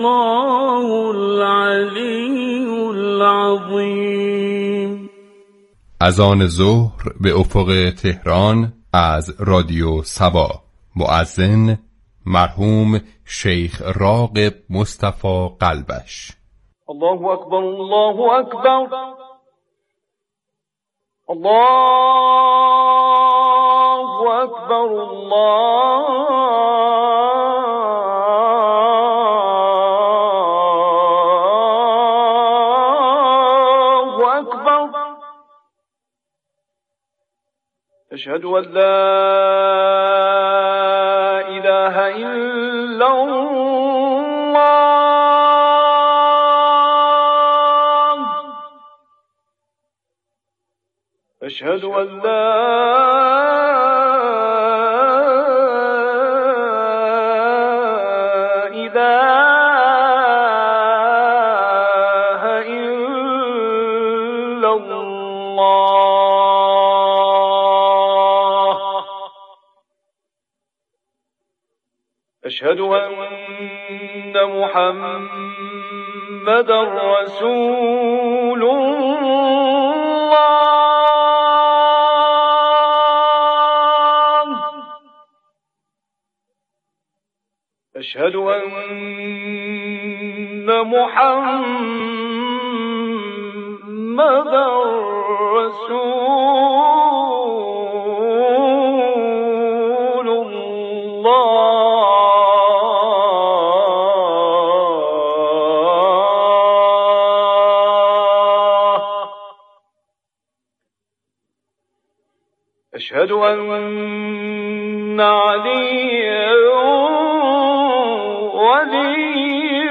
الله العلی العظیم. اذان ظهر به افق تهران از رادیو سبا. مؤذن مرحوم شیخ راغب مصطفی قلبش. الله اکبر، الله اکبر، الله اکبر، الله اکبر. اشهد ان لا اله الا الله، اشهد ان لا اله الا الله، اشهد ان محمدا رسول الله، اشهد ان محمدا رسول الله. أشهد أن عليا ولي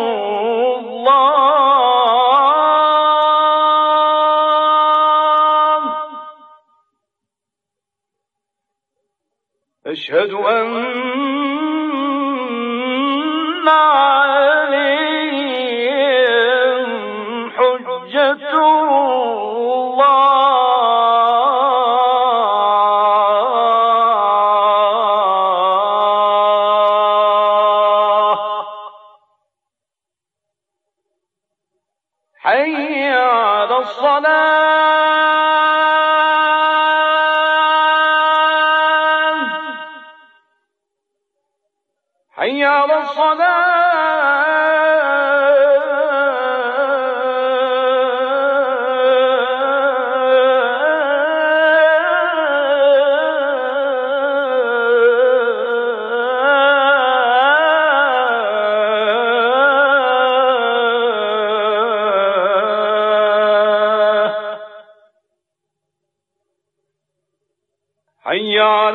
الله، أشهد أن عليا حجة حي على الصلاة، حي على حي على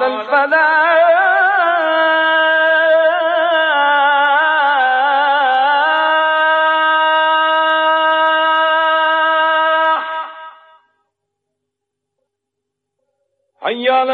الفلاح، حي على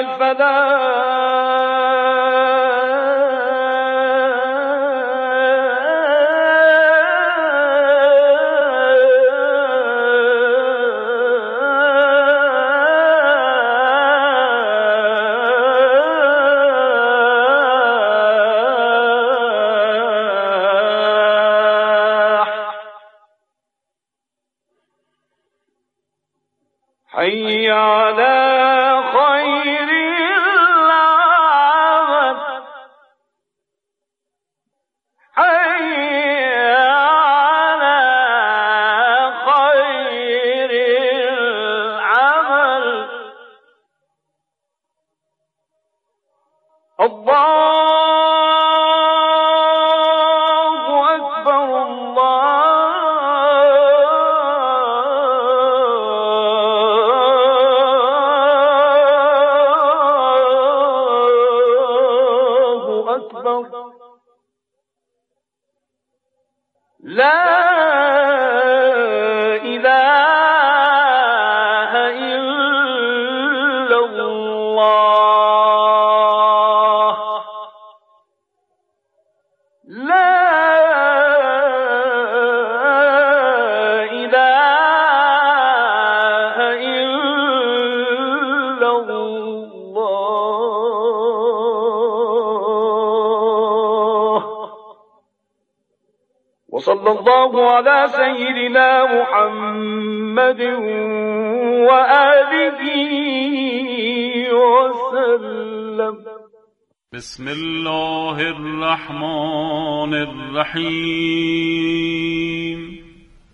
حي على خير العمل، حي على خير العمل. الله أكبر، الله أكبر. لا إله إلا الله، لا إله إلا الله. وصلى الله على سيدنا محمد وآله وسلم. بسم الله الرحمن الرحیم.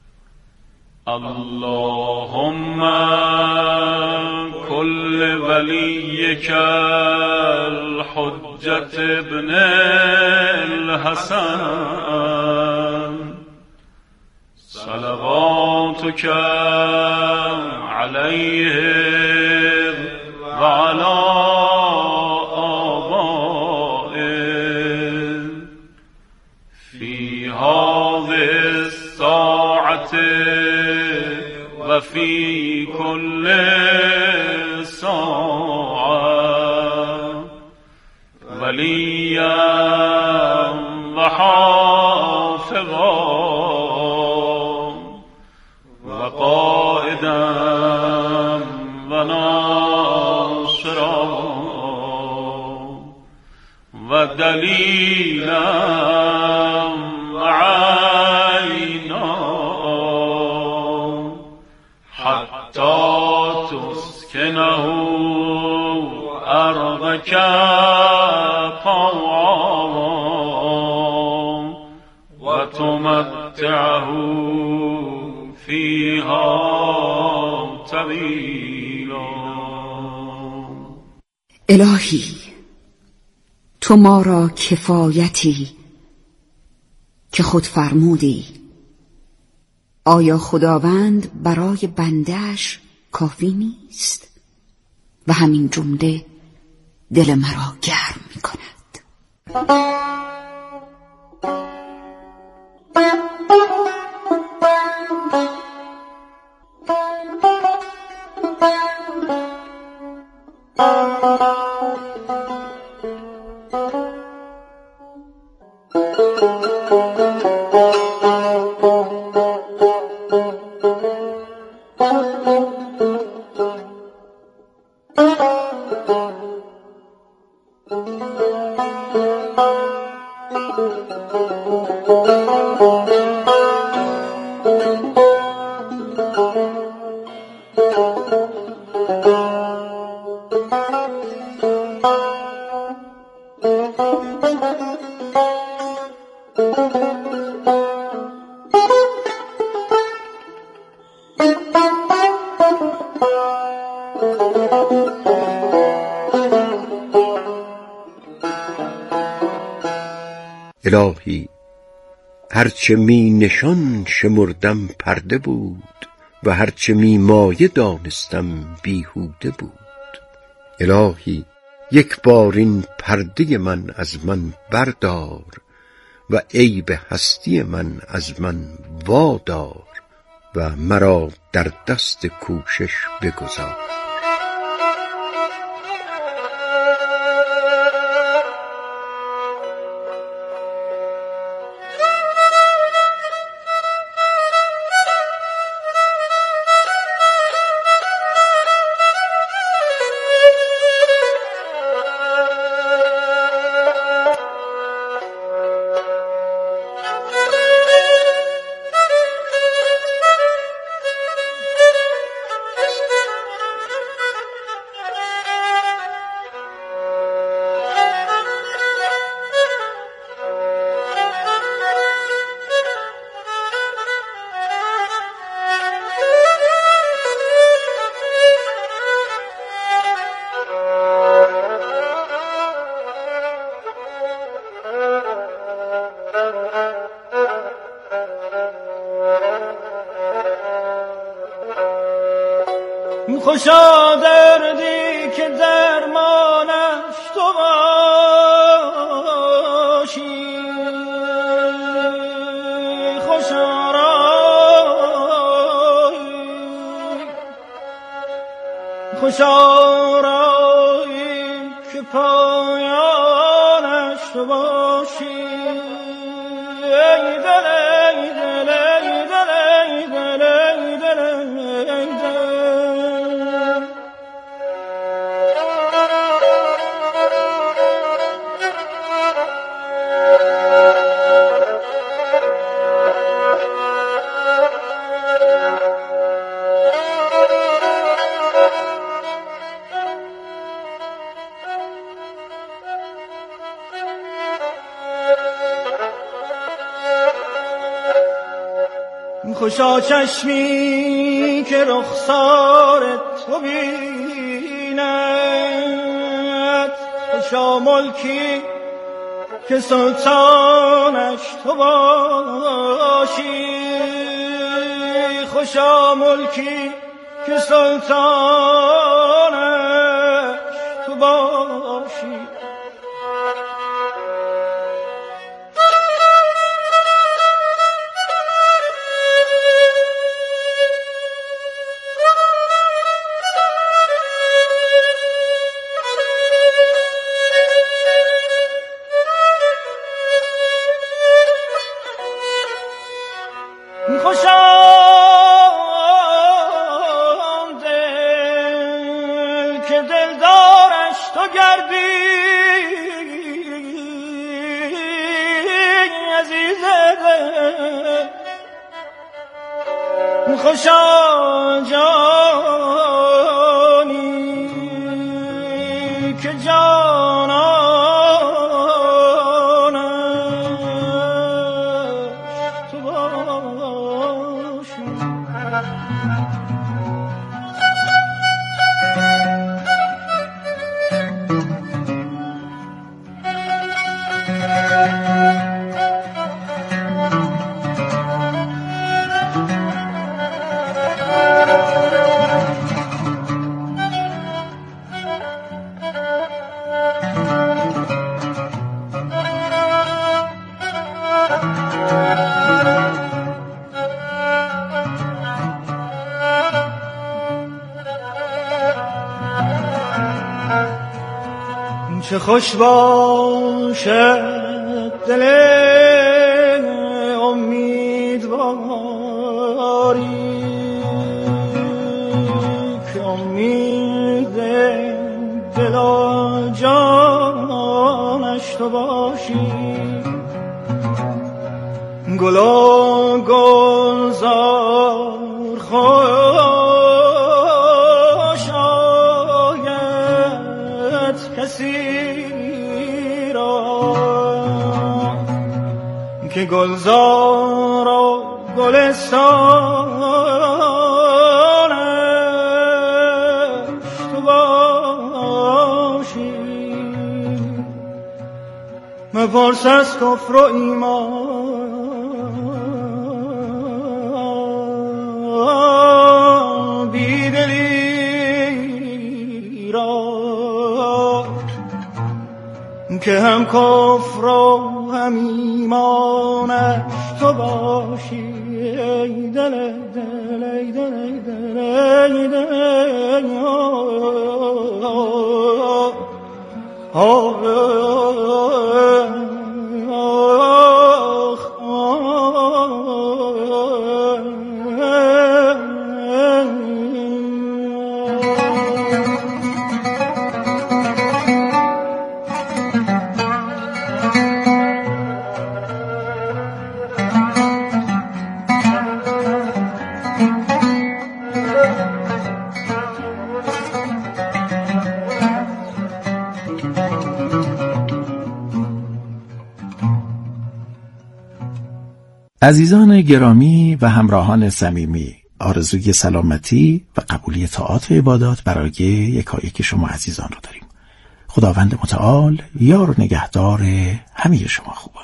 اللهم كل وليك الحجة ابن الحسن صلواتك عليه وعلى آبائه في هذه الساعة وفي كل ساعة وليا وحافظا وقائدا وناصرا ودليلا وعينا حتى تسكنه أرضك طوعا وتمتعه فيها طويلا. الهی تو ما را کفایتی که خود فرمودی. آیا خداوند برای بنده‌اش کافی نیست؟ و همین جمله دل مرا گرم می کند. الهی هرچه می نشان شمردم پرده بود و هرچه می مایه دانستم بیهوده بود. الهی یک بار این پرده من از من بردار و عیب هستی من از من وادار و مرا در دست کوشش بگذار. خوشا دردی که درمانش تو باشی، خوشا رایی که پایانش تو باشی. ای دل ای دل ای دل ای دل ای دل ای دل. خوشا چشمی که رخسار تو بیند، خوشا ملکی که سلطانش تو باشی، خوشا ملکی که سلطانش تو باشی. خوشا جانی که جانانش تو باشی. چه خوش باشد دل امیدواری که امید دل و جانش تو باشی. گل و گلزار خوش آید کسی که گلزار و گلستانش تو باشی. مپرس از کفر و ایمان بیدلی را که هم کفر و هم ایمانش تو باشی. ای دل دل ای دل ای دل ای دل عزیزان گرامی و همراهان صمیمی، آرزوی سلامتی و قبولی طاعات و عبادات برای یکایک شما عزیزان رو داریم. خداوند متعال یار و نگهدار همه شما خوبان.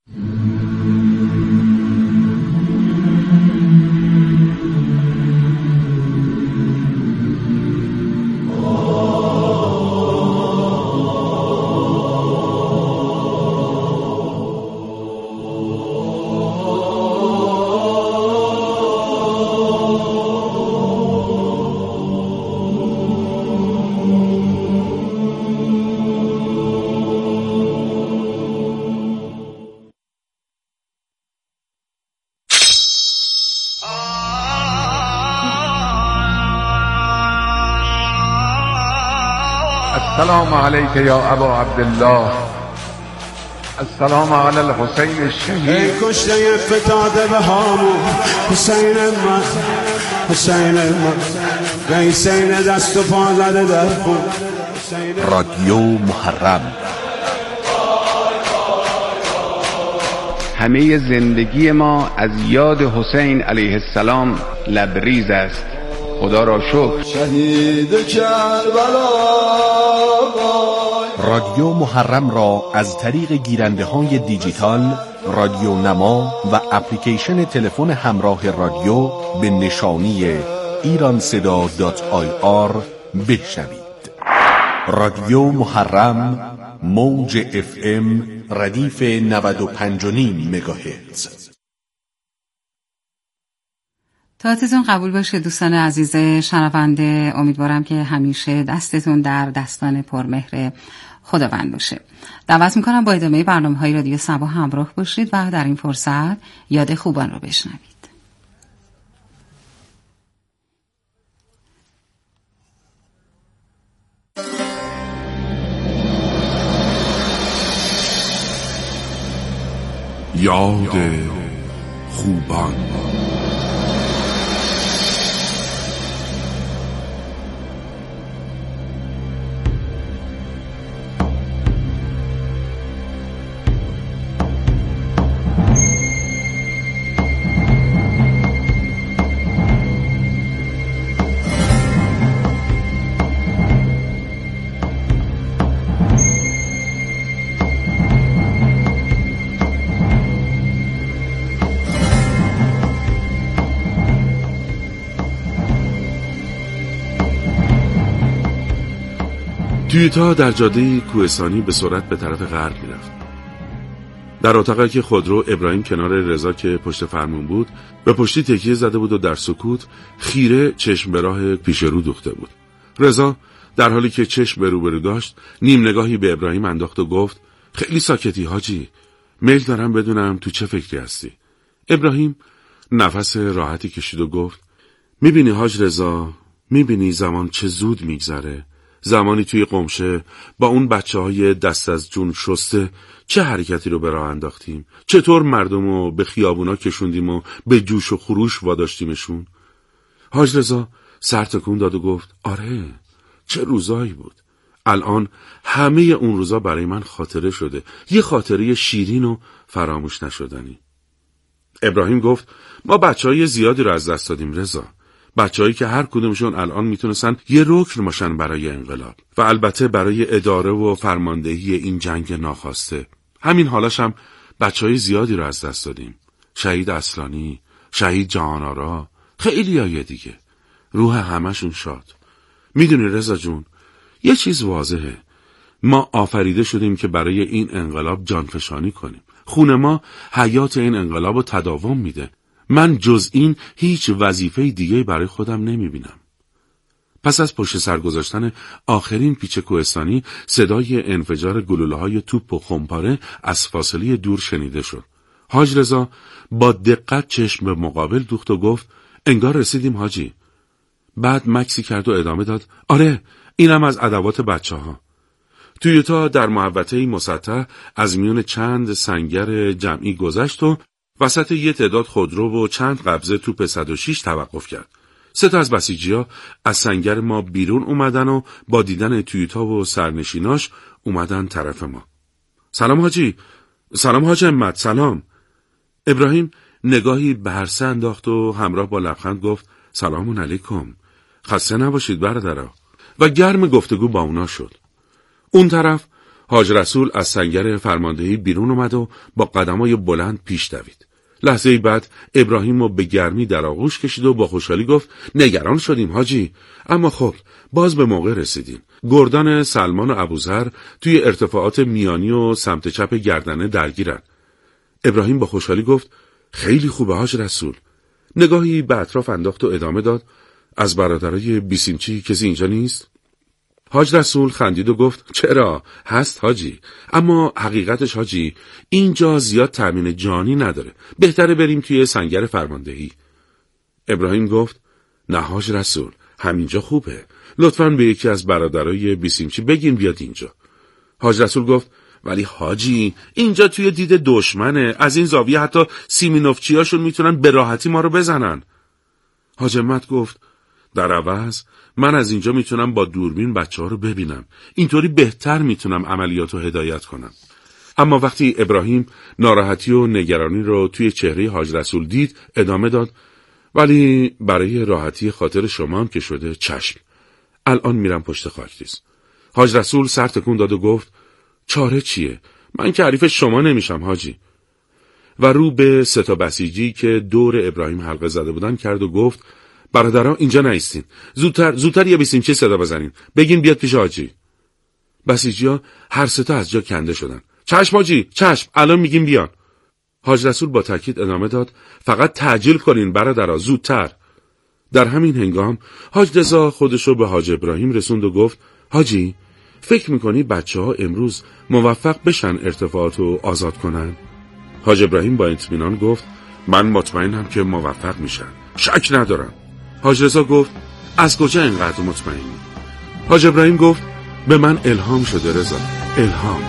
السلام علیک یا ابا عبدالله، السلام علی الحسین الشهید. ای کشته فتاده به هامون، حسین من، حسین من، حسین دست و پا زده در خون. رادیو محرم همه زندگی ما از یاد حسین علیه السلام لبریز است. خدا را شکر. شهید کربلا. رادیو محرم را از طریق گیرنده‌های دیجیتال، رادیو نما و اپلیکیشن تلفن همراه رادیو به نشانی ایرانصدا.ir بشنوید. رادیو محرم، موج FM ردیف 95.5 مگاهرتز. طاعتتون قبول باشه دوستان عزیز شنونده. امیدوارم که همیشه دستتون در دستان پرمهر خداوند باشه. دعوت میکنم با ادامه برنامه‌های رادیو صبا همراه باشید و در این فرصت یاد خوبان رو بشنوید. یاد خوبان. تویوتا در جاده کوهستانی به سرعت به طرف غرب می‌رفت. در اتاقی که خودرو، ابراهیم کنار رضا که پشت فرمون بود به پشتی تکیه زده بود و در سکوت خیره چشم به راه پیش رو دوخته بود. رضا در حالی که چشم به روبرو داشت نیم نگاهی به ابراهیم انداخت و گفت خیلی ساکتی حاجی، میل دارم بدونم تو چه فکری هستی. ابراهیم نفس راحتی کشید و گفت میبینی حاج رضا، میبینی زمان چه زود میگذره. زمانی توی قمشه با اون بچه‌های دست از جون شسته چه حرکتی رو به راه انداختیم، چطور مردم رو به خیابونا کشوندیم و به جوش و خروش واداشتیمشون. حاج رضا سر تکون داد و گفت آره چه روزایی بود. الان همه اون روزا برای من خاطره شده، یه خاطره شیرین و فراموش نشدنی. ابراهیم گفت ما بچه‌های زیادی رو از دست دادیم رضا، بچه‌هایی که هر کدومشون الان میتونستن یه رکن باشن برای انقلاب و البته برای اداره و فرماندهی این جنگ ناخواسته. همین حالاش هم بچه‌های زیادی رو از دست دادیم. شهید اصلانی، شهید جهان‌آرا، خیلی های دیگه. روح همشون شاد. میدونی رضا جون، یه چیز واضحه، ما آفریده شدیم که برای این انقلاب جانفشانی کنیم. خون ما حیات این انقلاب رو تداوم میده. من جز این هیچ وظیفه دیگه برای خودم نمیبینم. پس از پشت سر گذاشتن آخرین پیچ کوهستانی صدای انفجار گلوله‌های توپ و خمپاره از فاصله دور شنیده شد. حاج رضا با دقت چشم به مقابل دوخت و گفت انگار رسیدیم حاجی. بعد مکسی کرد و ادامه داد آره اینم از ادوات بچه‌ها. تویوتا در محوطه‌ای مسطح از میون چند سنگر جمعی گذشت و وسط یه تعداد خودرو و چند قبضه توپ 106 توقف کرد. 3 از بسیجی‌ها از سنگر ما بیرون اومدن و با دیدن تویوتا و سرنشیناش اومدن طرف ما. سلام حاجی. سلام حاج احمد. سلام. ابراهیم نگاهی به هر سه انداخت و همراه با لبخند گفت سلام علیکم. خسته نباشید برادرها. و گرم گفتگو با اونا شد. اون طرف حاج رسول از سنگر فرماندهی بیرون اومد و با قدمای بلند پیش دوید. لحظه بعد ابراهیم رو به گرمی در آغوش کشید و با خوشحالی گفت نگران شدیم حاجی، اما خب باز به موقع رسیدین. گردان سلمان و ابوذر توی ارتفاعات میانی و سمت چپ گردنه درگیرن. ابراهیم با خوشحالی گفت خیلی خوبه حاج رسول. نگاهی به اطراف انداخت و ادامه داد از برادرای بیسیمچی کسی اینجا نیست؟ حاج رسول خندید و گفت چرا؟ هست حاجی، اما حقیقتش حاجی اینجا زیاد تامین جانی نداره، بهتره بریم توی سنگر فرماندهی. ابراهیم گفت نه حاج رسول همینجا خوبه، لطفاً به یکی از برادرای بیسیمچی بگین بیاد اینجا. حاج رسول گفت ولی حاجی اینجا توی دید دشمنه، از این زاویه حتی سیمینوفچیاشون میتونن به راحتی ما رو بزنن. حاج احمد گفت در عوض من از اینجا میتونم با دوربین بچه‌ها رو ببینم، اینطوری بهتر میتونم عملیاتو هدایت کنم. اما وقتی ابراهیم ناراحتی و نگرانی رو توی چهره حاج رسول دید ادامه داد: ولی برای راحتی خاطر شما هم که شده چشم. الان میرم پشت خاکریز. حاج رسول سر تکون داد و گفت: چاره چیه؟ من که حریف شما نمیشم حاجی. و رو به 3 بسیجی که دور ابراهیم حلقه زده بودن کرد و گفت: برادرها اینجا نایستین. زودتر یه بیسیمچی صدا بزنین. بگین بیاد پیش حاجی. بسیجی‌ها هر 3 از جا کنده شدن. چشم حاجی، چشم، الان میگیم بیان. حاج رسول با تاکید ادامه داد: فقط تعجیل کنین برادرها، زودتر. در همین هنگام حاج رضا خودشو به حاج ابراهیم رسوند و گفت: حاجی، فکر میکنی بچه‌ها امروز موفق بشن ارتفاعاتو آزاد کنن؟ حاج ابراهیم با اطمینان گفت: من مطمئنم که موفق میشن، شک ندارم. حاج رضا گفت: از کجا اینقدر مطمئنی؟ حاج ابراهیم گفت: به من الهام شده رضا، الهام.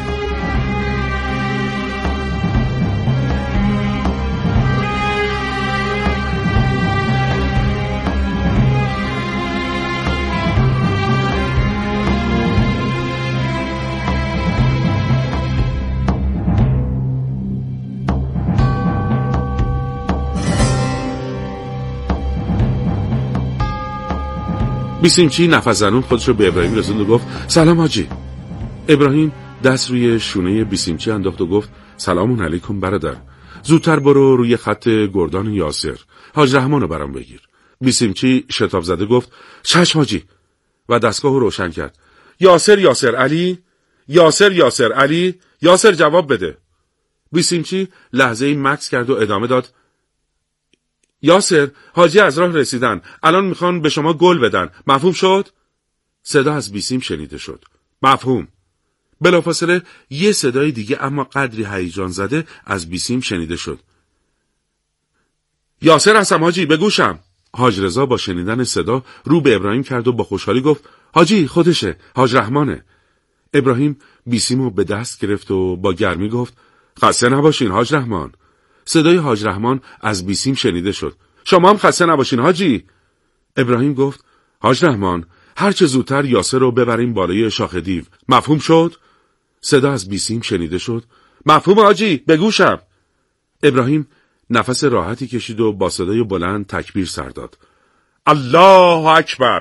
بیسیمچی نفس زنون خودش رو به ابراهیم رسوند و گفت: سلام حاجی. ابراهیم دست روی شونه بیسیمچی انداخت و گفت: سلام علیکم برادر. زودتر برو روی خط گردان یاسر. حاج رحمان رو برام بگیر. بیسیمچی شتاب زده گفت: چشم حاجی. و دستگاه رو روشن کرد. یاسر علی، یاسر علی، یاسر جواب بده. بیسیمچی لحظه‌ای مکث کرد و ادامه داد: یاسر، حاجی از راه رسیدن، الان میخوان به شما گل بدن، مفهوم شد؟ صدا از بیسیم شنیده شد: مفهوم. بلافاصله یه صدای دیگه اما قدری هیجان زده از بیسیم شنیده شد: یاسر هستم حاجی، به گوشم. حاج رضا با شنیدن صدا رو به ابراهیم کرد و با خوشحالی گفت: حاجی خودشه، حاج رحمانه. ابراهیم بیسیمو به دست گرفت و با گرمی گفت: خسته نباشین حاج رحمان. صدای حاج رحمان از بیسیم شنیده شد: شما هم خسته نباشین حاجی. ابراهیم گفت: حاج رحمان، هر چه زودتر یاسر رو ببریم بالای شاخ دیو، مفهوم شد؟ صدا از بیسیم شنیده شد: مفهوم حاجی، به گوشم. ابراهیم نفس راحتی کشید و با صدای بلند تکبیر سر داد: الله اکبر،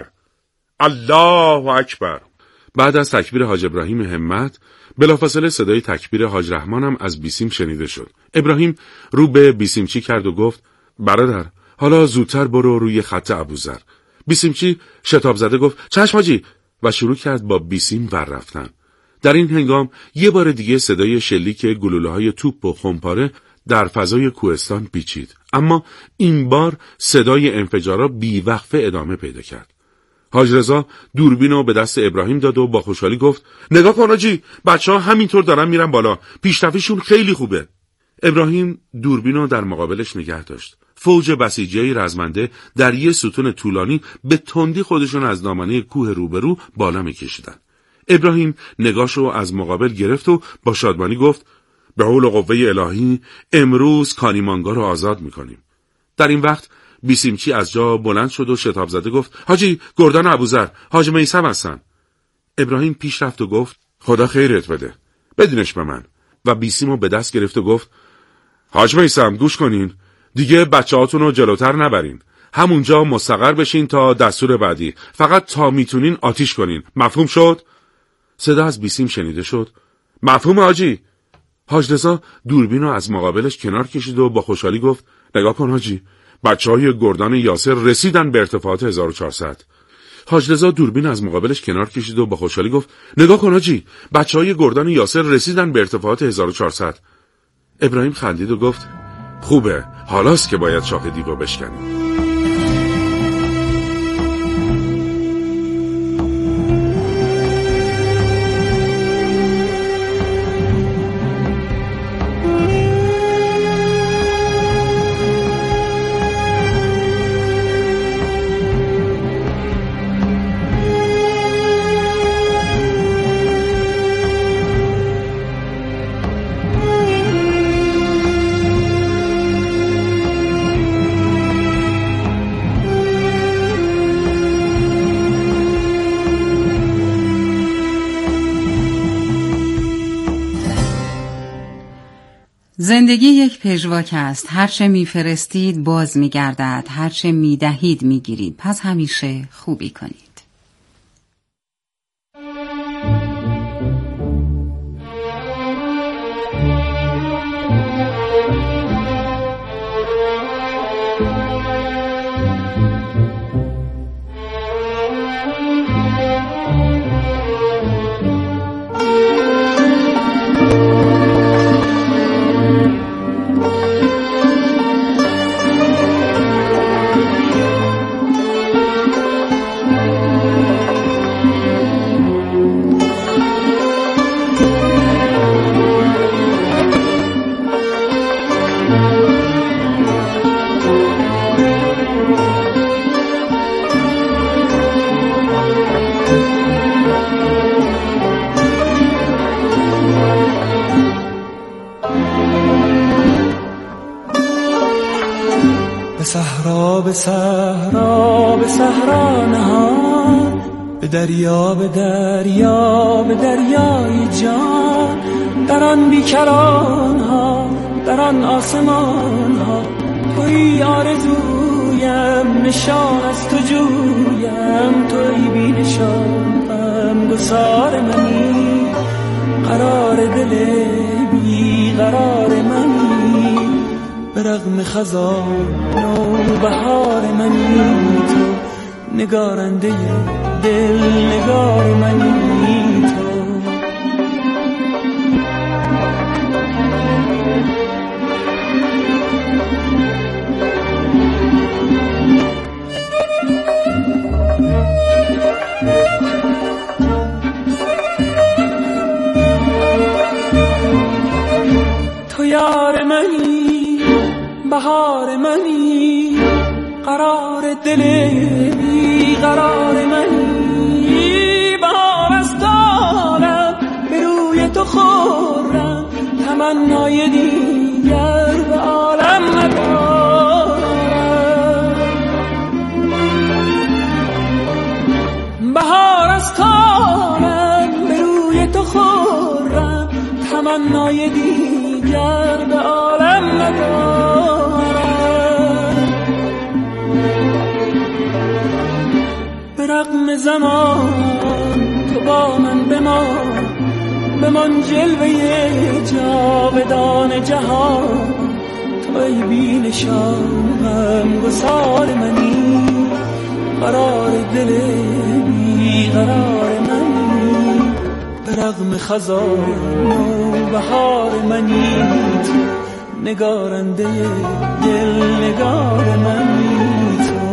الله اکبر. بعد از تکبیر حاج ابراهیم همت، بلافاصله صدای تکبیر حاج رحمان هم از بیسیم شنیده شد. ابراهیم رو به بیسیمچی کرد و گفت: برادر، حالا زودتر برو روی خط ابوذر. بیسیمچی شتاب زده گفت: چشم حاجی، و شروع کرد با بیسیم ور رفتن. در این هنگام یه بار دیگه صدای شلیک گلوله‌های توپ و خمپاره در فضای کوهستان پیچید، اما این بار صدای انفجارا بیوقفه ادامه پیدا کرد. حاج رضا دوربینو به دست ابراهیم داد و با خوشحالی گفت: نگاه کن حاجی، بچه‌ها همینطور دارن میرن بالا، پیشرفتیشون خیلی خوبه. ابراهیم دوربینو در مقابلش نگه داشت. فوج بسیجی رزمنده در یه ستون طولانی به تندی خودشون از دامنه کوه روبرو بالا میکشیدن. ابراهیم نگاشو از مقابل گرفت و با شادمانی گفت: به حول و قوه الهی امروز کانیمانگا رو آزاد میکنیم. در این وقت بیسیمچی از جا بلند شد و شتاب زده گفت: حاجی، گردان ابوذر، حاج میثم هستن. ابراهیم پیش رفت و گفت: خدا خیرت بده، بدینش به من. و بیسیمو به دست گرفت و گفت: حاج میثم، گوش کنین، دیگه بچه‌هاتون رو جلوتر نبرین، همونجا مستقر بشین تا دستور بعدی، فقط تا میتونین آتیش کنین، مفهوم شد؟ صدا از بیسیم شنیده شد: مفهوم حاجی. حاج رضا دوربینو از مقابلش کنار کشید و با خوشحالی گفت: نگاه کن حاجی، بچه‌های گردان یاسر رسیدن به ارتفاعات 1400. حاج رضا دوربین از مقابلش کنار کشید و با خوشحالی گفت: نگاه کن حاجی، بچه‌های گردان یاسر رسیدن به ارتفاعات 1400. ابراهیم خندید و گفت: خوبه، حالاست که باید شاخ دیو بشکنیم. زندگی یک پژواک است. هرچه میفرستید باز میگردد، هرچه میدهید میگیرید. پس همیشه خوبی کنید. به صحرا به صحرا نهان، به دریا به دریا به دریای جان، در آن بیکران ها در آن آسمان ها، توی آرزویم نشان از تو جویم، توی بی نشان غمگسار منی، قرار دل بی قرار منی، به رغم خزان و بهار منی، تو نگارنده دل نگار منی، تو تو یار منی، بهار منی، قرار دل بی قرار منی، بهار از دارم به روی تو خورم، تمنای دیگر به عالم ندارم، بهار از دارم به روی تو خورم، تمنای دیگر به عالم ندارم، به رغم زمان تو با من بمان جلوه جاودان جهان، تو ای بی نشان غمگسار منی، قرار دل بی قرار منی، به رغم خزان و بهار منی، تو نگارنده دل نگار منی، تو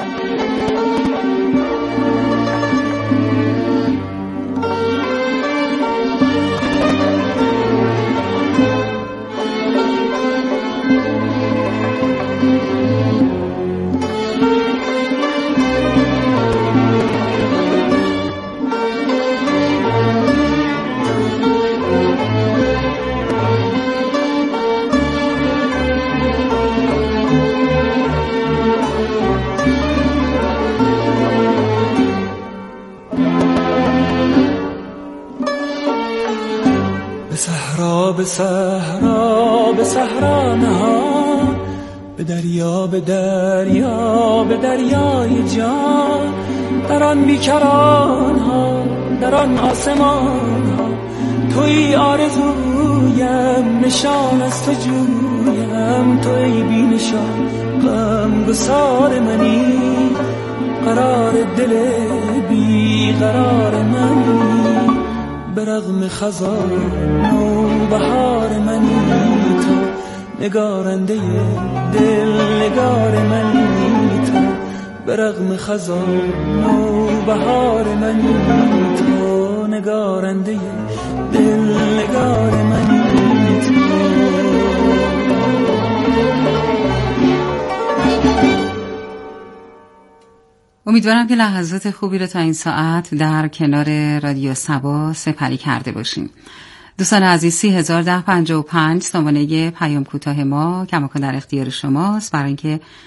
به صحرا به صحرا نهان، به دریا به دریا به دریای جان، در آن بیکران ها در آن آسمان ها، توی آرزویم نشان از تو جویم، توی بی نشان غمگسار منی، قرار دل بی قرار منی، به رغم خزان و بهار منی، تو نگارنده دل نگار منی، تو به رغم خزان و بهار منی، تو نگارنده دل نگار منی، تو امیدوارم که لحظات خوبی رو تا این ساعت در کنار رادیو صبا سپری کرده باشیم. دوستان عزیز 301055 سامانه پیام کوتاه ما کماکان در اختیار شماست برای اینکه